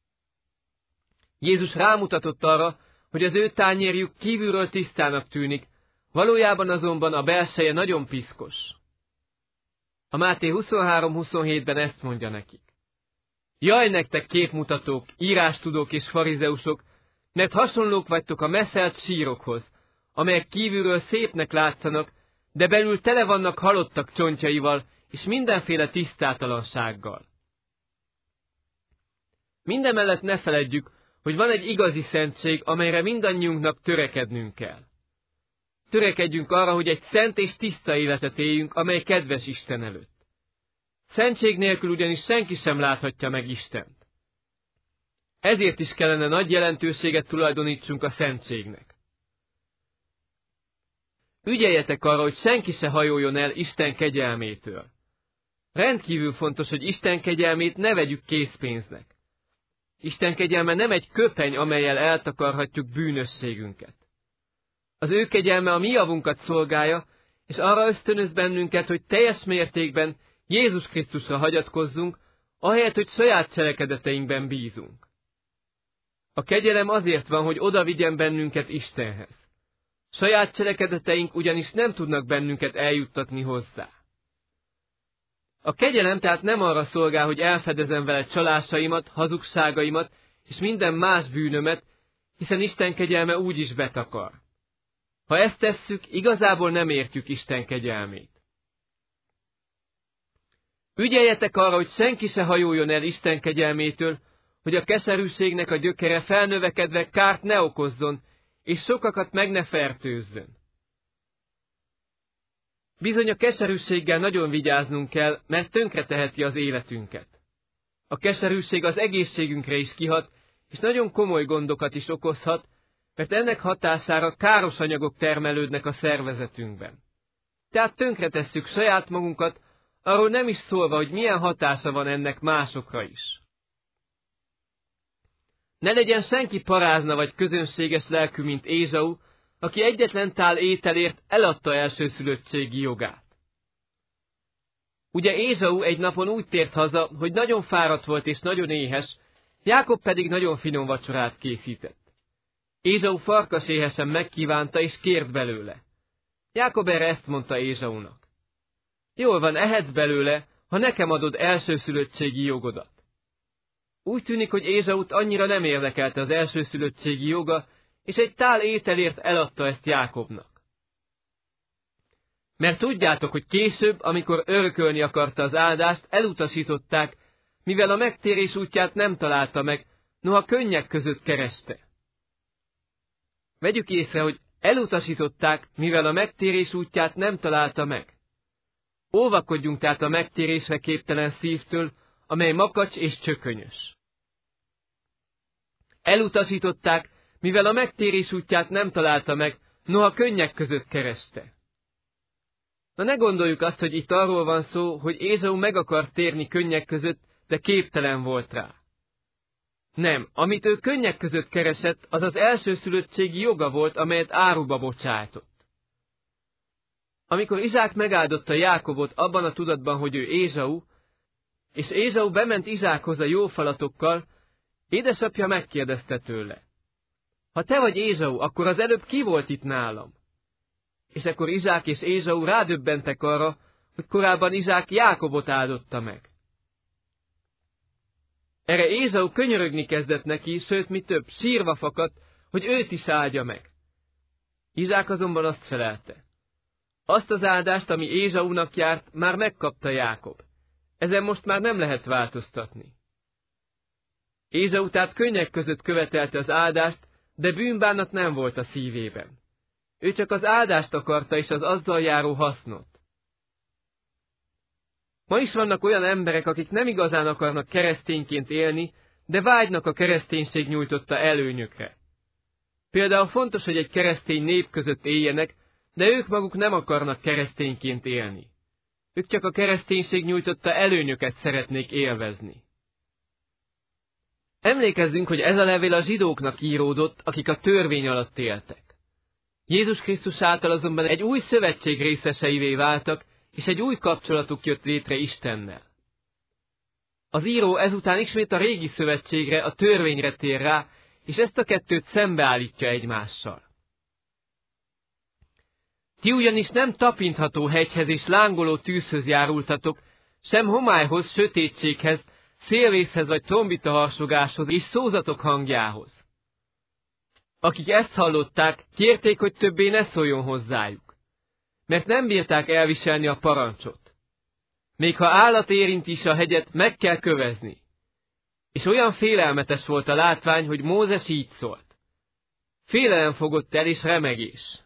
Jézus rámutatott arra, hogy az ő tányérjuk kívülről tisztának tűnik, valójában azonban a belseje nagyon piszkos. A Máté huszonhárom huszonhétben ezt mondja nekik. Jaj nektek képmutatók, írástudók és farizeusok, mert hasonlók vagytok a meszelt sírokhoz, amelyek kívülről szépnek látszanak, de belül tele vannak halottak csontjaival és mindenféle tisztátalansággal. Mindemellett ne feledjük, hogy van egy igazi szentség, amelyre mindannyiunknak törekednünk kell. Törekedjünk arra, hogy egy szent és tiszta életet éljünk, amely kedves Isten előtt. Szentség nélkül ugyanis senki sem láthatja meg Istent. Ezért is kellene nagy jelentőséget tulajdonítsunk a szentségnek. Ügyeljetek arra, hogy senki se hajoljon el Isten kegyelmétől. Rendkívül fontos, hogy Isten kegyelmét ne vegyük készpénznek. Isten kegyelme nem egy köpeny, amellyel eltakarhatjuk bűnösségünket. Az ő kegyelme a mi javunkat szolgálja, és arra ösztönöz bennünket, hogy teljes mértékben Jézus Krisztusra hagyatkozzunk, ahelyett, hogy saját cselekedeteinkben bízunk. A kegyelem azért van, hogy oda vigyen bennünket Istenhez. Saját cselekedeteink ugyanis nem tudnak bennünket eljuttatni hozzá. A kegyelem tehát nem arra szolgál, hogy elfedezem vele csalásaimat, hazugságaimat és minden más bűnömet, hiszen Isten kegyelme úgy is betakar. Ha ezt tesszük, igazából nem értjük Isten kegyelmét. Ügyeljetek arra, hogy senki se hajoljon el Isten kegyelmétől, hogy a keserűségnek a gyökere felnövekedve kárt ne okozzon, és sokakat meg ne fertőzzön. Bizony a keserűséggel nagyon vigyáznunk kell, mert tönkreteheti az életünket. A keserűség az egészségünkre is kihat, és nagyon komoly gondokat is okozhat, mert ennek hatására káros anyagok termelődnek a szervezetünkben. Tehát tönkretesszük saját magunkat, arról nem is szólva, hogy milyen hatása van ennek másokra is. Ne legyen senki parázna vagy közönséges lelkű, mint Ézsau, aki egyetlen tál ételért eladta elsőszülöttségi jogát. Ugye Ézsau egy napon úgy tért haza, hogy nagyon fáradt volt és nagyon éhes, Jákob pedig nagyon finom vacsorát készített. Ézsau farkaséhesen megkívánta és kért belőle. Jákob erre ezt mondta Ézsaunak. Jól van, ehetsz belőle, ha nekem adod elsőszülöttségi jogodat. Úgy tűnik, hogy Ézsaut annyira nem érdekelte az elsőszülöttségi joga, és egy tál ételért eladta ezt Jákobnak. Mert tudjátok, hogy később, amikor örökölni akarta az áldást, elutasították, mivel a megtérés útját nem találta meg, noha könnyek között kereste. Vegyük észre, hogy elutasították, mivel a megtérés útját nem találta meg. Óvakodjunk tehát a megtérésre képtelen szívtől, amely makacs és csökönyös. Elutasították, mivel a megtérés útját nem találta meg, noha könnyek között kereste. Na ne gondoljuk azt, hogy itt arról van szó, hogy Ézsau meg akart térni könnyek között, de képtelen volt rá. Nem, amit ő könnyek között keresett, az az elsőszülöttségi joga volt, amelyet áruba bocsájtott. Amikor Izsák megáldotta Jákobot abban a tudatban, hogy ő Ézsau, és Ézsau bement Izsákhoz a jó falatokkal, édesapja megkérdezte tőle. Ha te vagy Ézsau, akkor az előbb ki volt itt nálam? És akkor Izsák és Ézsau rádöbbentek arra, hogy korábban Izsák Jákobot áldotta meg. Erre Ézsau könyörögni kezdett neki, sőt, mi több, sírva fakadt, hogy őt is áldja meg. Izsák azonban azt felelte. Azt az áldást, ami Ézsaunak járt, már megkapta Jákob. Ezen most már nem lehet változtatni. Ézsau tehát könnyek között követelte az áldást, de bűnbánat nem volt a szívében. Ő csak az áldást akarta és az azzal járó hasznot. Ma is vannak olyan emberek, akik nem igazán akarnak keresztényként élni, de vágynak a kereszténység nyújtotta előnyökre. Például fontos, hogy egy keresztény nép között éljenek, de ők maguk nem akarnak keresztényként élni. Ők csak a kereszténység nyújtotta előnyöket szeretnék élvezni. Emlékezzünk, hogy ez a levél a zsidóknak íródott, akik a törvény alatt éltek. Jézus Krisztus által azonban egy új szövetség részeseivé váltak, és egy új kapcsolatuk jött létre Istennel. Az író ezután ismét a régi szövetségre, a törvényre tér rá, és ezt a kettőt szembeállítja egymással. Ti ugyanis nem tapintható hegyhez és lángoló tűzhöz járultatok, sem homályhoz, sötétséghez, szélvészhez vagy trombitaharsogáshoz és szózatok hangjához. Akik ezt hallották, kérték, hogy többé ne szóljon hozzájuk, mert nem bírták elviselni a parancsot. Még ha állat érint is a hegyet, meg kell kövezni. És olyan félelmetes volt a látvány, hogy Mózes így szólt. Félelem fogott el és remegés.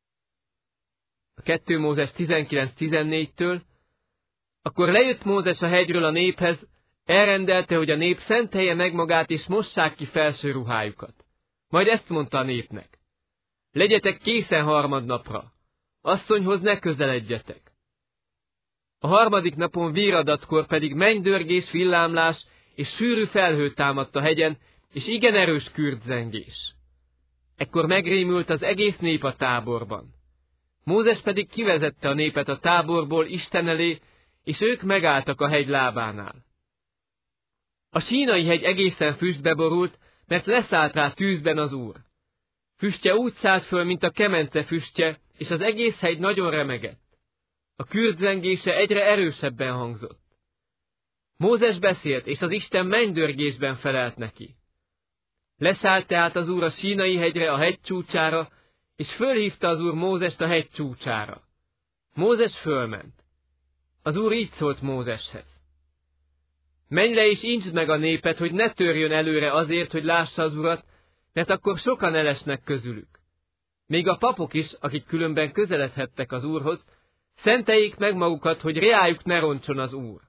A kettő Mózes tizenkilenc tizennégytől. Akkor lejött Mózes a hegyről a néphez, elrendelte, hogy a nép szentelje meg magát és mossák ki felső ruhájukat. Majd ezt mondta a népnek. Legyetek készen harmadnapra, asszonyhoz ne közeledjetek. A harmadik napon víradatkor pedig mennydörgés, villámlás és sűrű felhő támadt a hegyen, és igen erős kürtzengés. Ekkor megrémült az egész nép a táborban. Mózes pedig kivezette a népet a táborból Isten elé, és ők megálltak a hegy lábánál. A Sínai hegy egészen füstbe borult, mert leszállt rá tűzben az Úr. Füstje úgy szállt föl, mint a kemence füstje, és az egész hegy nagyon remegett. A kürtzengése egyre erősebben hangzott. Mózes beszélt, és az Isten mennydörgésben felelt neki. Leszállt tehát az Úr a Sínai hegyre, a hegy csúcsára, és fölhívta az Úr Mózest a hegy csúcsára. Mózes fölment. Az Úr így szólt Mózeshez. Menj le és intsd meg a népet, hogy ne törjön előre azért, hogy lássa az Urat, mert akkor sokan elesnek közülük. Még a papok is, akik különben közeledhettek az Úrhoz, szenteljék meg magukat, hogy reájuk ne roncson az Úr.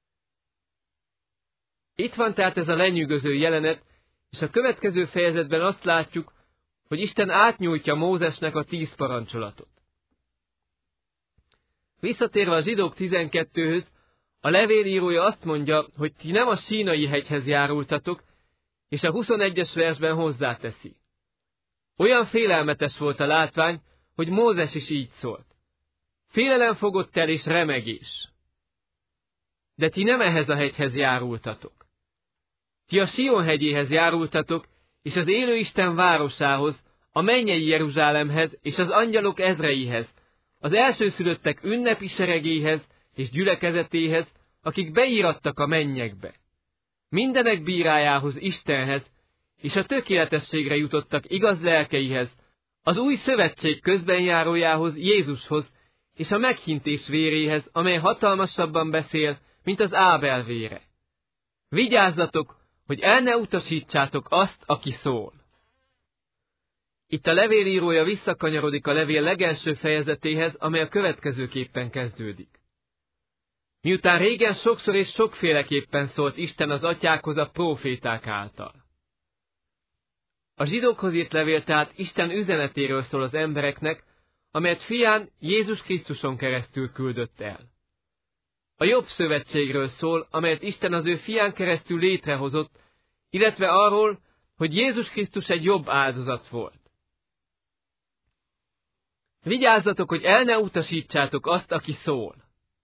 Itt van tehát ez a lenyűgöző jelenet, és a következő fejezetben azt látjuk, hogy Isten átnyújtja Mózesnek a tíz parancsolatot. Visszatérve a zsidók tizenkettőhöz, a levélírója azt mondja, hogy ti nem a Sínai hegyhez járultatok, és a huszonegyes versben hozzáteszi. Olyan félelmetes volt a látvány, hogy Mózes is így szólt. Félelem fogott el és remegés. De ti nem ehhez a hegyhez járultatok. Ti a Sion hegyéhez járultatok, és az élő Isten városához, a mennyei Jeruzsálemhez és az angyalok ezreihez, az elsőszülöttek ünnepi seregéhez és gyülekezetéhez, akik beírattak a mennyekbe. Mindenek bírájához, Istenhez, és a tökéletességre jutottak igaz lelkeihez, az új szövetség közbenjárójához, Jézushoz, és a meghintés véréhez, amely hatalmasabban beszél, mint az Ábel vére. Vigyázzatok, hogy el ne utasítsátok azt, aki szól. Itt a levélírója visszakanyarodik a levél legelső fejezetéhez, amely a következőképpen kezdődik. Miután régen sokszor és sokféleképpen szólt Isten az atyákhoz a próféták által. A zsidókhoz írt levél tehát Isten üzenetéről szól az embereknek, amelyet fián Jézus Krisztuson keresztül küldött el. A jobb szövetségről szól, amelyet Isten az ő fián keresztül létrehozott, illetve arról, hogy Jézus Krisztus egy jobb áldozat volt. Vigyázzatok, hogy el ne utasítsátok azt, aki szól.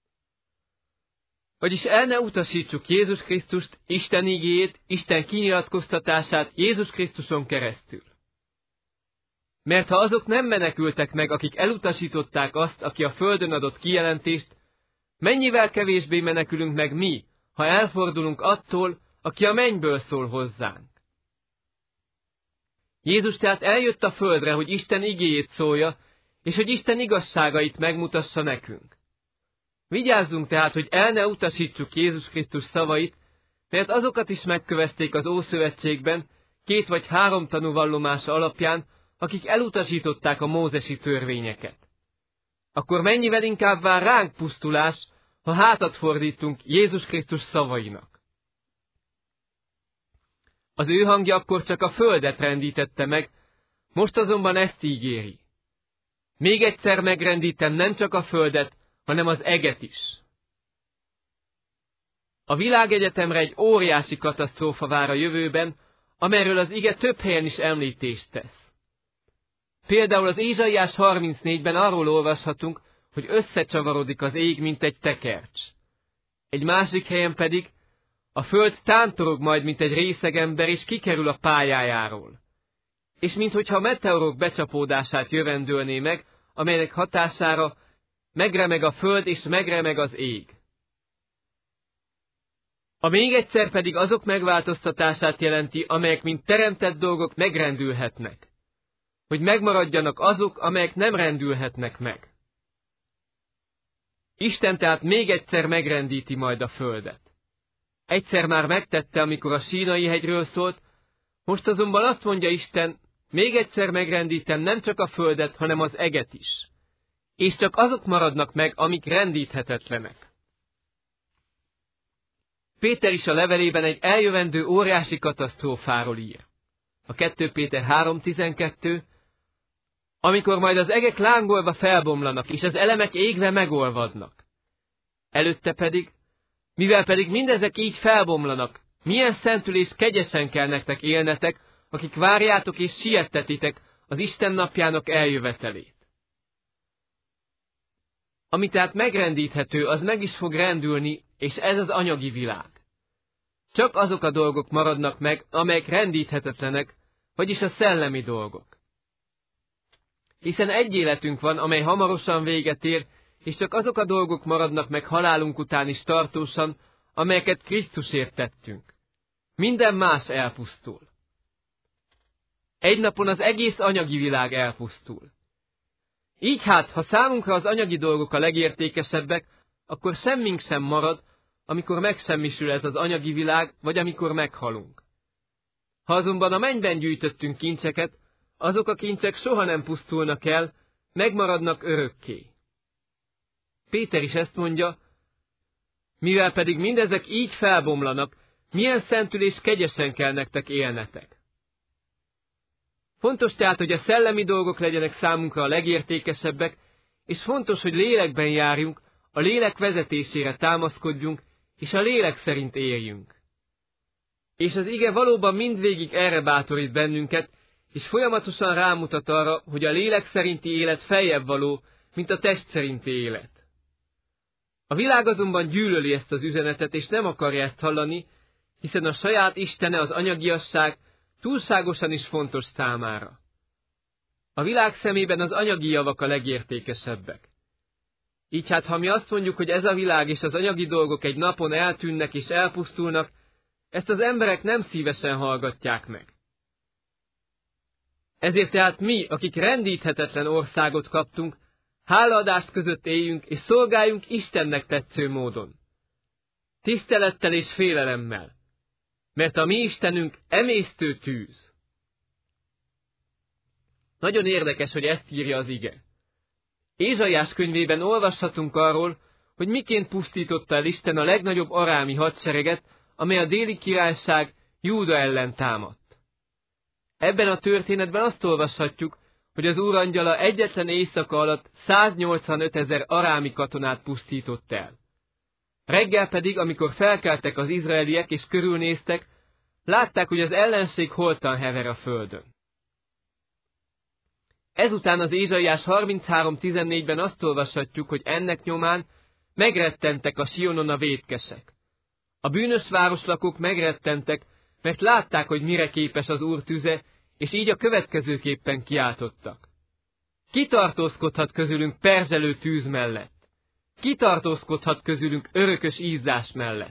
Vagyis el ne utasítsuk Jézus Krisztust, Isten igéjét, Isten kinyilatkoztatását Jézus Krisztuson keresztül. Mert ha azok nem menekültek meg, akik elutasították azt, aki a földön adott kijelentést, mennyivel kevésbé menekülünk meg mi, ha elfordulunk attól, aki a mennyből szól hozzánk. Jézus tehát eljött a földre, hogy Isten igéjét szólja, és hogy Isten igazságait megmutassa nekünk. Vigyázzunk tehát, hogy el ne utasítsuk Jézus Krisztus szavait, mert azokat is megkövezték az Ószövetségben, két vagy három tanú vallomása alapján, akik elutasították a mózesi törvényeket. Akkor mennyivel inkább vár ránk pusztulás, ha hátat fordítunk Jézus Krisztus szavainak. Az ő hangja akkor csak a földet rendítette meg, most azonban ezt ígéri. Még egyszer megrendítem nem csak a földet, hanem az eget is. A világegyetemre egy óriási katasztrófa vár a jövőben, amelyről az ige több helyen is említést tesz. Például az Ézsaiás harmincnégyben arról olvashatunk, hogy összecsavarodik az ég, mint egy tekercs. Egy másik helyen pedig a föld tántorog majd, mint egy részegember, és kikerül a pályájáról. És minthogyha meteorok becsapódását jövendőlné meg, amelynek hatására megremeg a föld, és megremeg az ég. A még egyszer pedig azok megváltoztatását jelenti, amelyek mint teremtett dolgok megrendülhetnek. Hogy megmaradjanak azok, amelyek nem rendülhetnek meg. Isten tehát még egyszer megrendíti majd a földet. Egyszer már megtette, amikor a Sínai hegyről szólt, most azonban azt mondja Isten, még egyszer megrendítem nem csak a földet, hanem az eget is. És csak azok maradnak meg, amik rendíthetetlenek. Péter is a levelében egy eljövendő óriási katasztrófáról ír. A kettő Péter három tizenkettő, amikor majd az egek lángolva felbomlanak, és az elemek égve megolvadnak. Előtte pedig, mivel pedig mindezek így felbomlanak, milyen szentülés kegyesen kell nektek élnetek, akik várjátok és siettetitek az Isten napjának eljövetelét. Ami tehát megrendíthető, az meg is fog rendülni, és ez az anyagi világ. Csak azok a dolgok maradnak meg, amelyek rendíthetetlenek, vagyis a szellemi dolgok. Hiszen egy életünk van, amely hamarosan véget ér, és csak azok a dolgok maradnak meg halálunk után is tartósan, amelyeket Krisztusért tettünk. Minden más elpusztul. Egy napon az egész anyagi világ elpusztul. Így hát, ha számunkra az anyagi dolgok a legértékesebbek, akkor semmink sem marad, amikor megsemmisül ez az anyagi világ, vagy amikor meghalunk. Ha azonban a mennyben gyűjtöttünk kincseket, azok a kincsek soha nem pusztulnak el, megmaradnak örökké. Péter is ezt mondja, mivel pedig mindezek így felbomlanak, milyen szentülés kegyesen kell nektek élnetek. Fontos tehát, hogy a szellemi dolgok legyenek számunkra a legértékesebbek, és fontos, hogy lélekben járjunk, a lélek vezetésére támaszkodjunk, és a lélek szerint éljünk. És az ige valóban mindvégig erre bátorít bennünket, és folyamatosan rámutat arra, hogy a lélek szerinti élet feljebb való, mint a test szerinti élet. A világ azonban gyűlöli ezt az üzenetet, és nem akarja ezt hallani, hiszen a saját istene, az anyagiasság túlságosan is fontos számára. A világ szemében az anyagi javak a legértékesebbek. Így hát, ha mi azt mondjuk, hogy ez a világ és az anyagi dolgok egy napon eltűnnek és elpusztulnak, ezt az emberek nem szívesen hallgatják meg. Ezért tehát mi, akik rendíthetetlen országot kaptunk, hálaadást között éljünk és szolgáljunk Istennek tetsző módon. Tisztelettel és félelemmel, mert a mi Istenünk emésztő tűz. Nagyon érdekes, hogy ezt írja az ige. Ézsaiás könyvében olvashatunk arról, hogy miként pusztította el Isten a legnagyobb arámi hadsereget, amely a déli királyság Júda ellen támadt. Ebben a történetben azt olvashatjuk, hogy az úrangyala egyetlen éjszaka alatt száznyolcvanöt ezer arámi katonát pusztított el. Reggel pedig, amikor felkeltek az izraeliek és körülnéztek, látták, hogy az ellenség holtan hever a földön. Ezután az Ézsaiás harminchárom tizennégyben azt olvashatjuk, hogy ennek nyomán megrettentek a Sionon a vétkesek. A bűnös városlakók megrettentek, mert látták, hogy mire képes az Úr tüze, és így a következőképpen kiáltottak. Ki tartózkodhat közülünk perzselő tűz mellett? Ki tartózkodhat közülünk örökös ízzás mellett?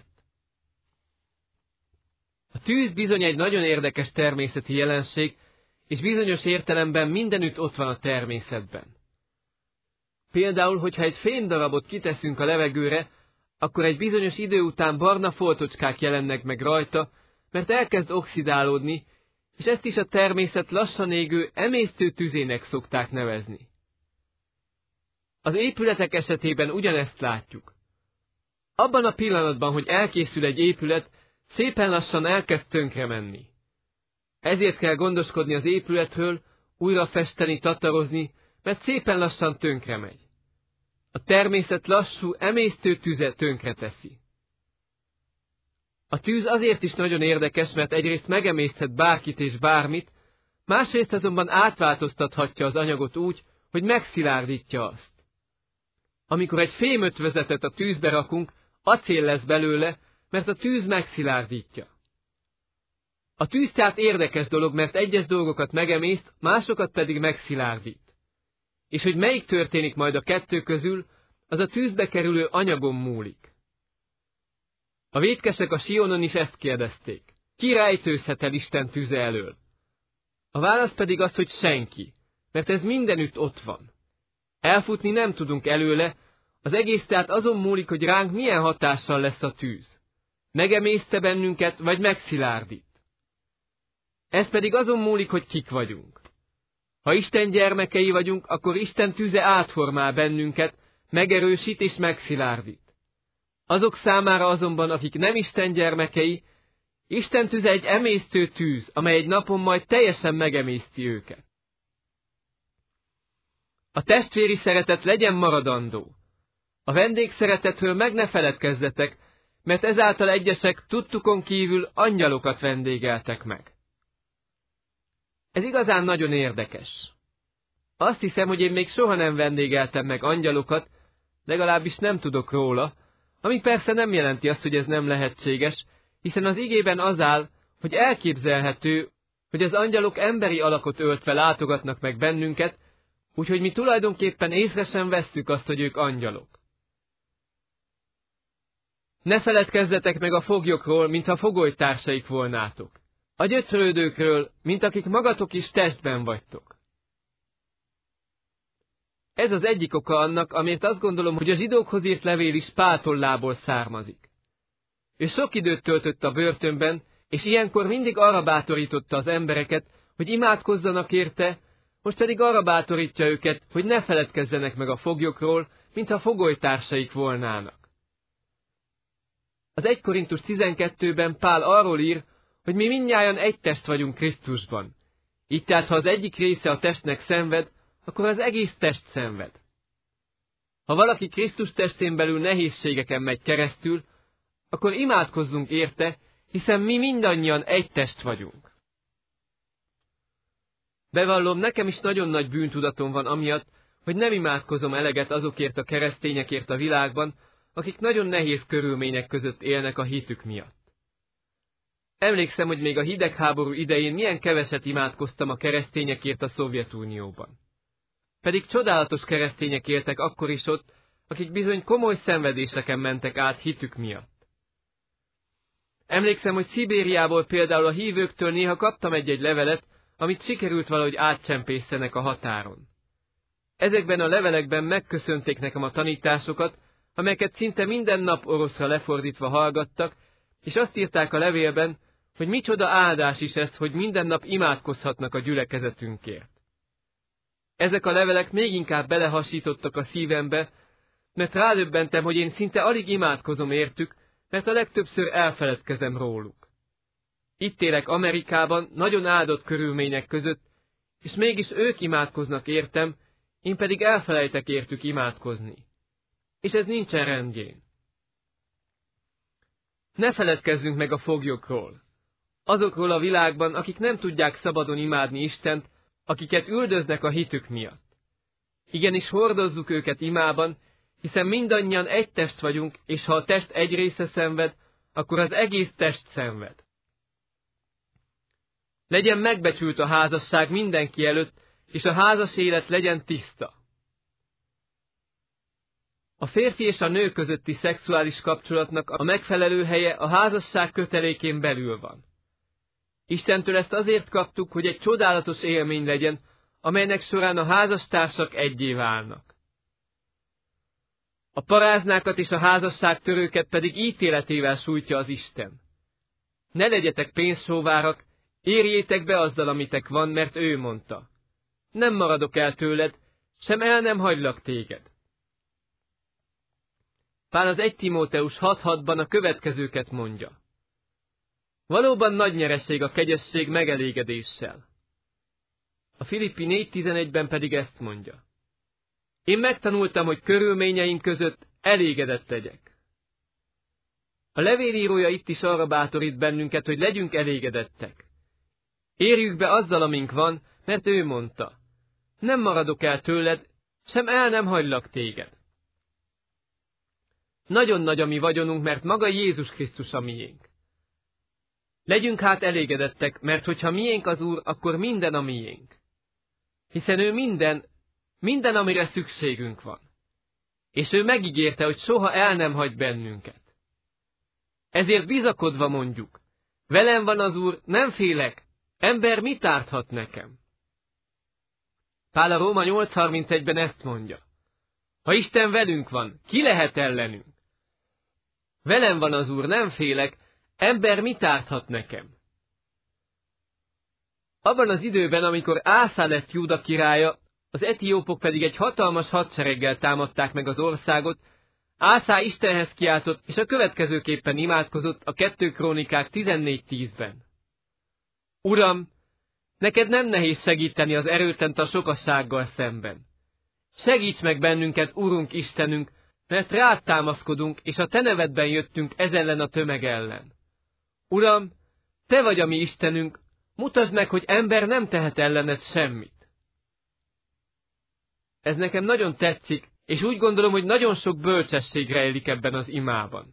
A tűz bizony egy nagyon érdekes természeti jelenség, és bizonyos értelemben mindenütt ott van a természetben. Például, hogyha egy fémdarabot kiteszünk a levegőre, akkor egy bizonyos idő után barna foltocskák jelennek meg rajta, mert elkezd oxidálódni, és ezt is a természet lassan égő, emésztő tüzének szokták nevezni. Az épületek esetében ugyanezt látjuk. Abban a pillanatban, hogy elkészül egy épület, szépen lassan elkezd tönkre menni. Ezért kell gondoskodni az épületről, újra festeni, tatarozni, mert szépen lassan tönkre megy. A természet lassú, emésztő tüze tönkre teszi. A tűz azért is nagyon érdekes, mert egyrészt megemészhet bárkit és bármit, másrészt azonban átváltoztathatja az anyagot úgy, hogy megszilárdítja azt. Amikor egy fémötvözetet a tűzbe rakunk, acél lesz belőle, mert a tűz megszilárdítja. A tűz tehát érdekes dolog, mert egyes dolgokat megemészt, másokat pedig megszilárdít. És hogy melyik történik majd a kettő közül, az a tűzbe kerülő anyagon múlik. A vétkesek a Sionon is ezt kérdezték. Ki rejtőzhet el Isten tüze elől? A válasz pedig az, hogy senki, mert ez mindenütt ott van. Elfutni nem tudunk előle, az egész tehát azon múlik, hogy ránk milyen hatással lesz a tűz. Megemészte bennünket, vagy megszilárdít. Ez pedig azon múlik, hogy kik vagyunk. Ha Isten gyermekei vagyunk, akkor Isten tüze átformál bennünket, megerősít és megszilárdít. Azok számára azonban, akik nem Isten gyermekei, Isten tüze egy emésztő tűz, amely egy napon majd teljesen megemészti őket. A testvéri szeretet legyen maradandó. A vendégszeretetről meg ne feledkezzetek, mert ezáltal egyesek tudtukon kívül angyalokat vendégeltek meg. Ez igazán nagyon érdekes. Azt hiszem, hogy én még soha nem vendégeltem meg angyalokat, legalábbis nem tudok róla, ami persze nem jelenti azt, hogy ez nem lehetséges, hiszen az igében az áll, hogy elképzelhető, hogy az angyalok emberi alakot öltve látogatnak meg bennünket, úgyhogy mi tulajdonképpen észre sem vesszük azt, hogy ők angyalok. Ne feledkezzetek meg a foglyokról, mintha fogolytársaik volnátok. A gyötrődőkről, mint akik magatok is testben vagytok. Ez az egyik oka annak, amiért azt gondolom, hogy a zsidókhoz írt levél is Pál tollából származik. Ő sok időt töltött a börtönben, és ilyenkor mindig arra bátorította az embereket, hogy imádkozzanak érte, most pedig arra bátorítja őket, hogy ne feledkezzenek meg a foglyokról, mintha fogolytársaik volnának. Az egy Korintus tizenkettőben Pál arról ír, hogy mi mindnyájan egy test vagyunk Krisztusban. Így tehát, ha az egyik része a testnek szenved, akkor az egész test szenved. Ha valaki Krisztus testén belül nehézségeken megy keresztül, akkor imádkozzunk érte, hiszen mi mindannyian egy test vagyunk. Bevallom, nekem is nagyon nagy bűntudatom van amiatt, hogy nem imádkozom eleget azokért a keresztényekért a világban, akik nagyon nehéz körülmények között élnek a hitük miatt. Emlékszem, hogy még a hidegháború idején milyen keveset imádkoztam a keresztényekért a Szovjetunióban. Pedig csodálatos keresztények éltek akkor is ott, akik bizony komoly szenvedéseken mentek át hitük miatt. Emlékszem, hogy Szibériából például a hívőktől néha kaptam egy-egy levelet, amit sikerült valahogy átcsempészenek a határon. Ezekben a levelekben megköszönték nekem a tanításokat, amelyeket szinte minden nap oroszra lefordítva hallgattak, és azt írták a levélben, hogy micsoda áldás is ez, hogy minden nap imádkozhatnak a gyülekezetünkért. Ezek a levelek még inkább belehasítottak a szívembe, mert rádöbbentem, hogy én szinte alig imádkozom értük, mert a legtöbbször elfeledkezem róluk. Itt élek Amerikában, nagyon áldott körülmények között, és mégis ők imádkoznak értem, én pedig elfelejtek értük imádkozni. És ez nincsen rendjén. Ne feledkezzünk meg a foglyokról. Azokról a világban, akik nem tudják szabadon imádni Istent, akiket üldöznek a hitük miatt. Igenis hordozzuk őket imában, hiszen mindannyian egy test vagyunk, és ha a test egy része szenved, akkor az egész test szenved. Legyen megbecsült a házasság mindenki előtt, és a házas élet legyen tiszta. A férfi és a nő közötti szexuális kapcsolatnak a megfelelő helye a házasság kötelékén belül van. Istentől ezt azért kaptuk, hogy egy csodálatos élmény legyen, amelynek során a házastársak egyé válnak. A paráznákat és a házasságtörőket pedig ítéletével sújtja az Isten. Ne legyetek pénzsóvárak, érjétek be azzal, amitek van, mert ő mondta. Nem maradok el tőled, sem el nem hagylak téged. Pál az egy Timóteus hat hatban a következőket mondja. Valóban nagy nyereség a kegyesség megelégedéssel. A Filippi négy tizenegyben pedig ezt mondja. Én megtanultam, hogy körülményeim között elégedett legyek. A levélírója itt is arra bátorít bennünket, hogy legyünk elégedettek. Érjük be azzal, amink van, mert ő mondta. Nem maradok el tőled, sem el nem hagylak téged. Nagyon nagy a mi vagyonunk, mert maga Jézus Krisztus a miénk. Legyünk hát elégedettek, mert hogyha miénk az Úr, akkor minden a miénk. Hiszen ő minden, minden, amire szükségünk van. És ő megígérte, hogy soha el nem hagy bennünket. Ezért bizakodva mondjuk, velem van az Úr, nem félek, ember mit árthat nekem? Pál a Róma nyolc harmincegyben ezt mondja. Ha Isten velünk van, ki lehet ellenünk? Velem van az Úr, nem félek, ember mit árthat nekem? Abban az időben, amikor Ásá lett Júda királya, az etiópok pedig egy hatalmas hadsereggel támadták meg az országot, Ásá Istenhez kiáltott, és a következőképpen imádkozott a kettő Krónikák tizennégy tízben. Uram, neked nem nehéz segíteni az erőtlent a sokassággal szemben. Segíts meg bennünket, Urunk Istenünk, mert rád támaszkodunk, és a te nevedben jöttünk ez ellen a tömeg ellen. Uram, te vagy a mi Istenünk, mutasd meg, hogy ember nem tehet ellened semmit. Ez nekem nagyon tetszik, és úgy gondolom, hogy nagyon sok bölcsesség rejlik ebben az imában.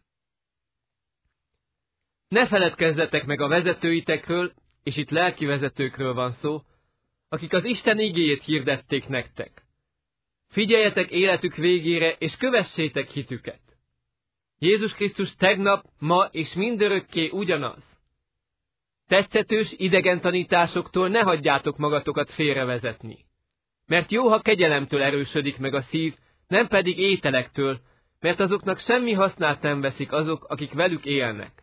Ne feledkezzetek meg a vezetőitekről, és itt lelki vezetőkről van szó, akik az Isten igéjét hirdették nektek. Figyeljetek életük végére, és kövessétek hitüket. Jézus Krisztus tegnap, ma és mindörökké ugyanaz. Tetszetős idegen tanításoktól ne hagyjátok magatokat félrevezetni. Mert jó, ha kegyelemtől erősödik meg a szív, nem pedig ételektől, mert azoknak semmi hasznát nem veszik azok, akik velük élnek.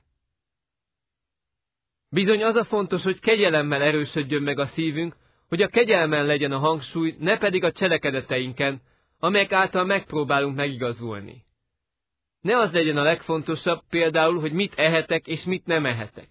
Bizony az a fontos, hogy kegyelemmel erősödjön meg a szívünk, hogy a kegyelmen legyen a hangsúly, ne pedig a cselekedeteinken, amelyek által megpróbálunk megigazulni. Ne az legyen a legfontosabb, például, hogy mit ehetek és mit nem ehetek.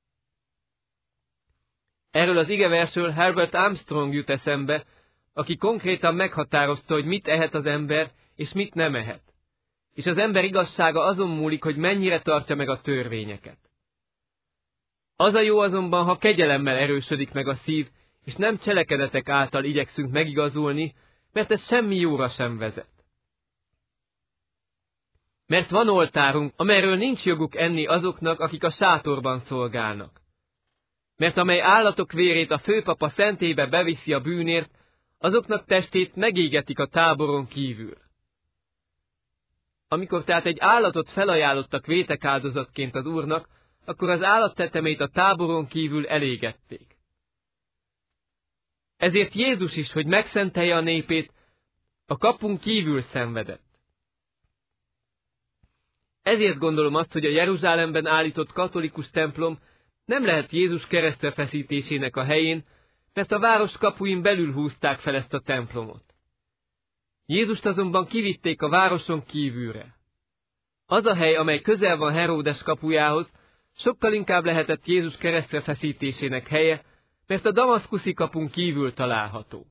Erről az igeversről Herbert Armstrong jut eszembe, aki konkrétan meghatározta, hogy mit ehet az ember, és mit nem ehet. És az ember igazsága azon múlik, hogy mennyire tartja meg a törvényeket. Az a jó azonban, ha kegyelemmel erősödik meg a szív, és nem cselekedetek által igyekszünk megigazulni, mert ez semmi jóra sem vezet. Mert van oltárunk, amelyről nincs joguk enni azoknak, akik a sátorban szolgálnak. Mert amely állatok vérét a főpapa szentébe beviszi a bűnért, azoknak testét megégetik a táboron kívül. Amikor tehát egy állatot felajánlottak vétekáldozatként az Úrnak, akkor az állattetemét a táboron kívül elégették. Ezért Jézus is, hogy megszentelje a népét, a kapun kívül szenvedett. Ezért gondolom azt, hogy a Jeruzsálemben állított katolikus templom nem lehet Jézus keresztre feszítésének a helyén, mert a város kapuin belül húzták fel ezt a templomot. Jézust azonban kivitték a városon kívülre. Az a hely, amely közel van Heródes kapujához, sokkal inkább lehetett Jézus keresztre feszítésének helye, mert a damaszkuszi kapun kívül található.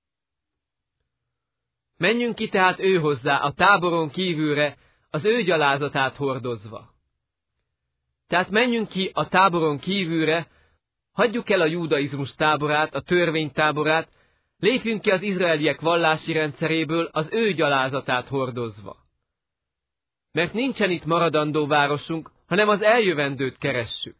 Menjünk ki tehát ő hozzá, a táboron kívülre, az ő gyalázatát hordozva. Tehát menjünk ki a táboron kívülre, hagyjuk el a judaizmus táborát, a törvény táborát, lépjünk ki az izraeliek vallási rendszeréből, az ő gyalázatát hordozva. Mert nincsen itt maradandó városunk, hanem az eljövendőt keressük.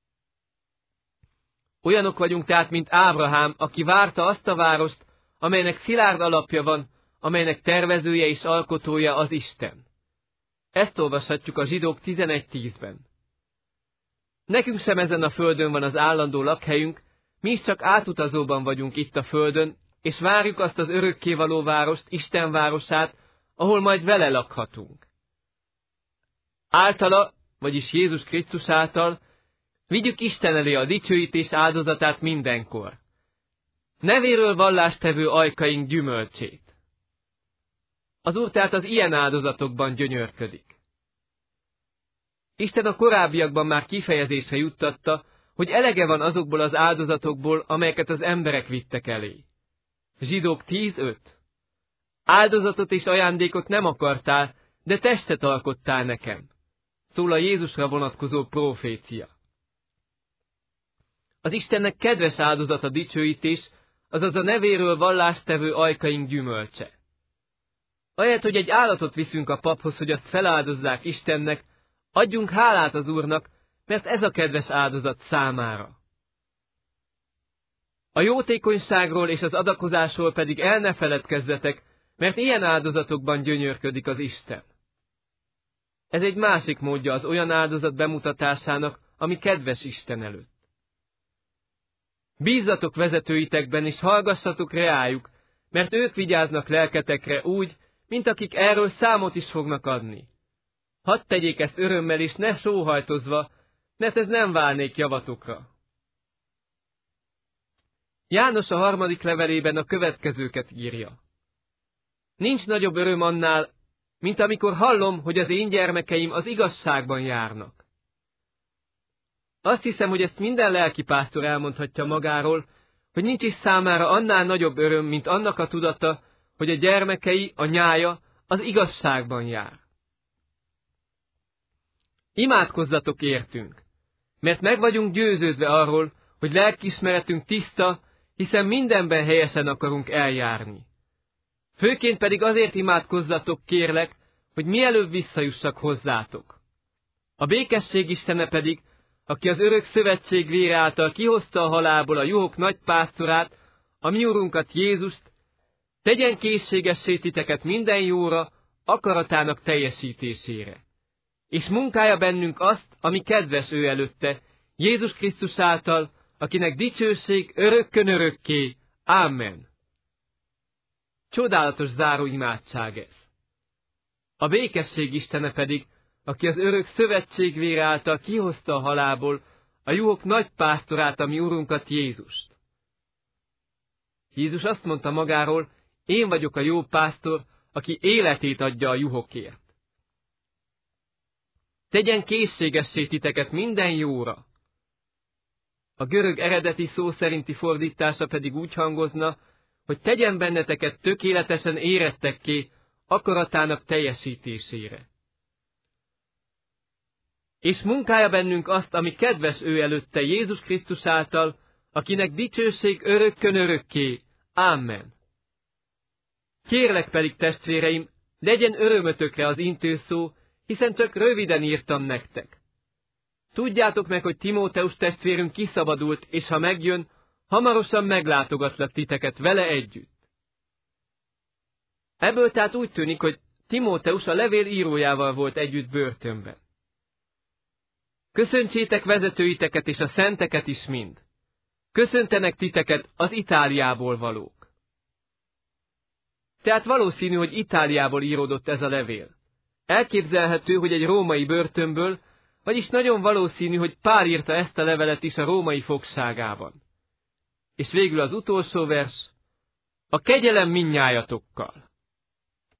Olyanok vagyunk tehát, mint Ábrahám, aki várta azt a várost, amelynek szilárd alapja van, amelynek tervezője és alkotója az Isten. Ezt olvashatjuk a Zsidók tizenegy tízben. Nekünk sem ezen a földön van az állandó lakhelyünk, mi is csak átutazóban vagyunk itt a földön, és várjuk azt az örökkévaló várost, Isten városát, ahol majd vele lakhatunk. Általa, vagyis Jézus Krisztus által, vigyük Isten elé a dicsőítés áldozatát mindenkor. Nevéről vallástevő ajkaink gyümölcsét. Az Úr tehát az ilyen áldozatokban gyönyörködik. Isten a korábbiakban már kifejezésre juttatta, hogy elege van azokból az áldozatokból, amelyeket az emberek vittek elé. Zsidók tíz öt. Áldozatot és ajándékot nem akartál, de testet alkottál nekem. Szól a Jézusra vonatkozó profécia. Az Istennek kedves áldozat a dicsőítés, azaz a nevéről vallástevő ajkaink gyümölcse. Ahelyett, hogy egy állatot viszünk a paphoz, hogy azt feláldozzák Istennek, adjunk hálát az Úrnak, mert ez a kedves áldozat számára. A jótékonyságról és az adakozásról pedig el ne feledkezzetek, mert ilyen áldozatokban gyönyörködik az Isten. Ez egy másik módja az olyan áldozat bemutatásának, ami kedves Isten előtt. Bízzatok vezetőitekben, és hallgassatok reájuk, mert ők vigyáznak lelketekre úgy, mint akik erről számot is fognak adni. Hadd tegyék ezt örömmel, és ne sóhajtozva, mert ez nem válnék javatokra. János a harmadik levelében a következőket írja. Nincs nagyobb öröm annál, mint amikor hallom, hogy az én gyermekeim az igazságban járnak. Azt hiszem, hogy ezt minden lelkipásztor elmondhatja magáról, hogy nincs is számára annál nagyobb öröm, mint annak a tudata, hogy a gyermekei, a nyája az igazságban jár. Imádkozzatok értünk, mert meg vagyunk győződve arról, hogy lelkiismeretünk tiszta, hiszen mindenben helyesen akarunk eljárni. Főként pedig azért imádkozzatok, kérlek, hogy mielőbb visszajussak hozzátok. A békesség Istene pedig, aki az örök szövetség vére által kihozta a halálból a juhok nagy pásztorát, a mi Urunkat Jézust, tegyen készségessé titeket minden jóra, akaratának teljesítésére. És munkálja bennünk azt, ami kedves ő előtte, Jézus Krisztus által, akinek dicsőség örökkön örökké. Amen. Csodálatos záró imádság ez. A békesség Istene pedig, aki az örök szövetség vére által kihozta a halálból a juhok nagy pásztorát, a mi Urunkat Jézust. Jézus azt mondta magáról, én vagyok a jó pásztor, aki életét adja a juhokért. Tegyen készségessé titeket minden jóra. A görög eredeti szó szerinti fordítása pedig úgy hangozna, hogy tegyen benneteket tökéletesen érettekké akaratának teljesítésére. És munkálja bennünk azt, ami kedves ő előtte Jézus Krisztus által, akinek dicsőség örökkön örökké. Amen. Kérlek pedig, testvéreim, legyen örömötökre az intőszó, hiszen csak röviden írtam nektek. Tudjátok meg, hogy Timóteus testvérünk kiszabadult, és ha megjön, hamarosan meglátogatlak titeket vele együtt. Ebből tehát úgy tűnik, hogy Timóteus a levél írójával volt együtt börtönben. Köszöntsétek vezetőiteket és a szenteket is mind. Köszöntenek titeket az Itáliából valók. Tehát valószínű, hogy Itáliából íródott ez a levél. Elképzelhető, hogy egy római börtönből, vagyis nagyon valószínű, hogy Pál írta ezt a levelet is a római fogságában. És végül az utolsó vers, a kegyelem mindnyájatokkal.